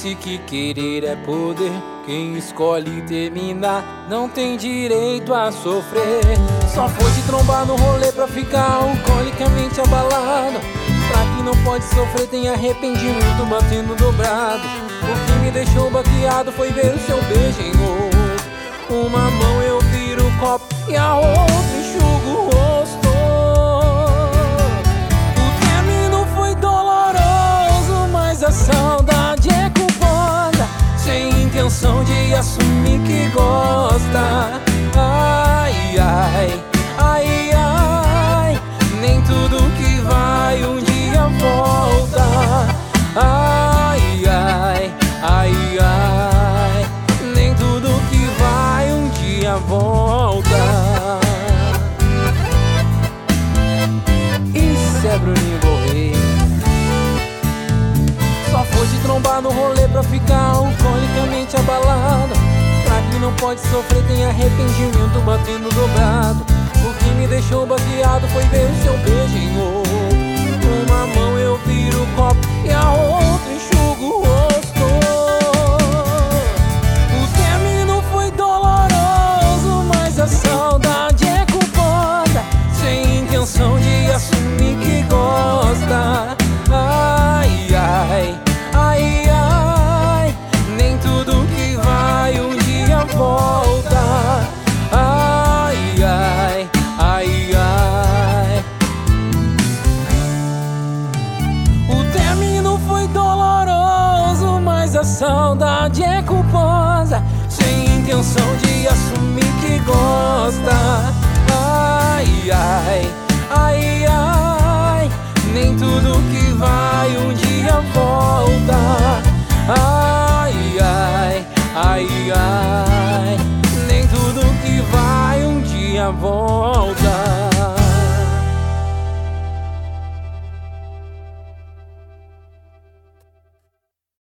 disse que querer é poder. Quem escolhe terminar não tem direito a sofrer. Só foi se trombar no rolê pra ficar alcoolicamente abalado. Pra quem não pode sofrer tem arrependimento batendo dobrado. O que me deixou baqueado foi ver o seu beijo em outro. Uma mão eu viro o copo e a outra enxugo o rosto. O término foi doloroso, mas a saudade é culpada, sem intenção de assumir que gosta. Ai, ai, ai, ai, nem tudo que vai um dia volta. Ai, ai, ai, ai, nem tudo que vai um dia volta. Isso é Bruninho Gouveia. Só foi se trombar no rolê pra ficar alcoolicamente abalado. Pra quem não pode sofrer tem arrependimento batendo dobrado. O que me deixou baqueado foi ver o seu beijo em outro. Uma mão eu viro o copo e a outra enxugo o rosto. O término foi doloroso, mas a saudade é culpada, sem intenção de assumir que gosta. Ai, ai, ai, ai, nem tudo que vai um dia volta. Ai, ai, ai, ai. O término foi doloroso, mas a saudade é culposa, sem intenção de assumir que gosta. Ai, ai, ai, ai, nem tudo que vai um dia volta. Ai, ai, ai, ai, nem tudo que vai um dia volta.